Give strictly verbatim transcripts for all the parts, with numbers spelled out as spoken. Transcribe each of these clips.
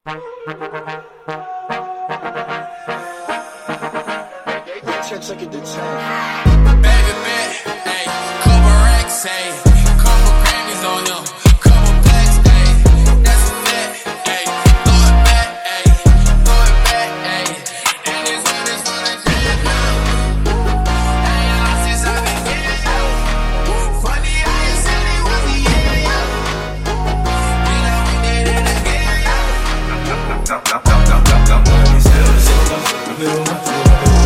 Check it to ten. Baby, bet, ayy, couple racks, ayy, couple Grammys on them, couple plaques, ayy, that's a bet, ayy, throw it back, ayy, throw it back, ayy, and this one is for the jam, ayy, lost since I've been getting yo, funny how you said it was a yeah, yo, you know we did it again, yo. Don't, don't, don't, don't, don't, don't, don't, we still the same, we don't want to.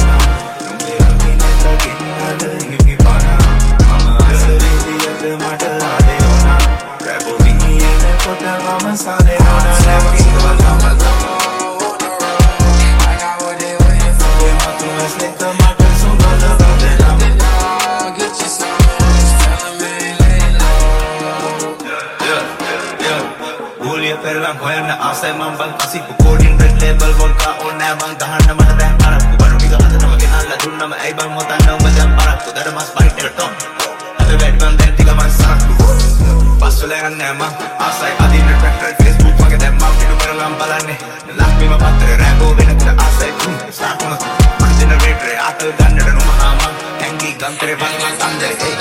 Per la buena hace man bang así pukudin red label volka ona bang tahan nama dah para ku baru diga ada nama kenal la dun nama ai bang mota nama jam para ku dar mas bari terto ada bed bang dan tiga mas satu pasulan nama asai adin tractor Facebook pakai dem mau hidup berlam balane lakmi ma patre rambo bena kita asai pun start ma generator atal dan ada rumah ama hangi gantre bang man tande hey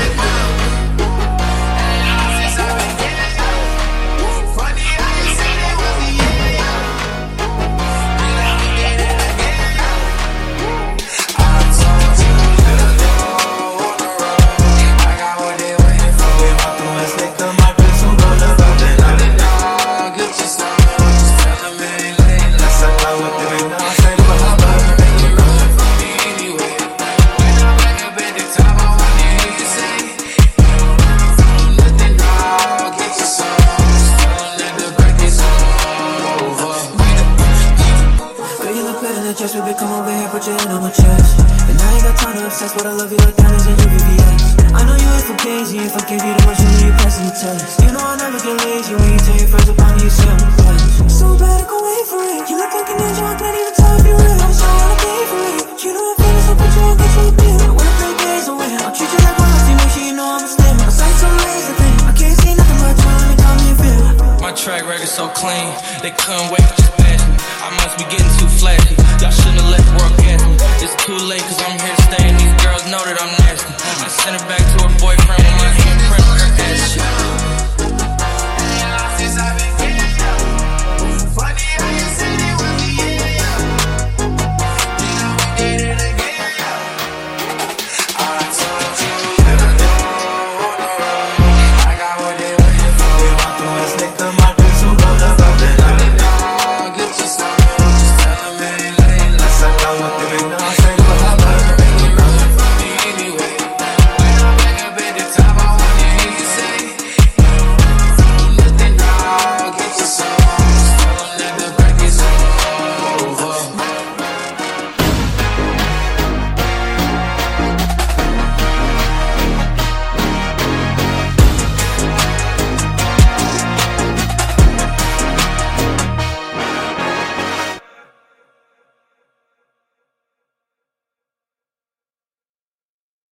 Just baby, come over here, put your hand on my chest. And I ain't got time to obsess, but I love you like diamonds and you V V S. I know you ain't for crazy, if I give you the much, you know you're passing the test. You know I never get lazy, when you tell your friends about me, you say I'm the best. So bad, I can wait for it. You look like a ninja, I can't even tell if you're real. I'm so wanna pay for it. You know I'm famous, I'll put you on, get you a deal. I wanna play games and win, I'll treat you like royalty, make sure you know I'm a slim. My sights on laser thing, I can't see nothing but you, let me tell me you feel. My track record so clean, they couldn't wait to just pass me. I must be getting too flashy. Y'all shouldn't have let the world gas me. It's too late cause I'm here to stay and these girls know that I'm nasty. I sent her back to her boyfriend with my handprint on her ass shit.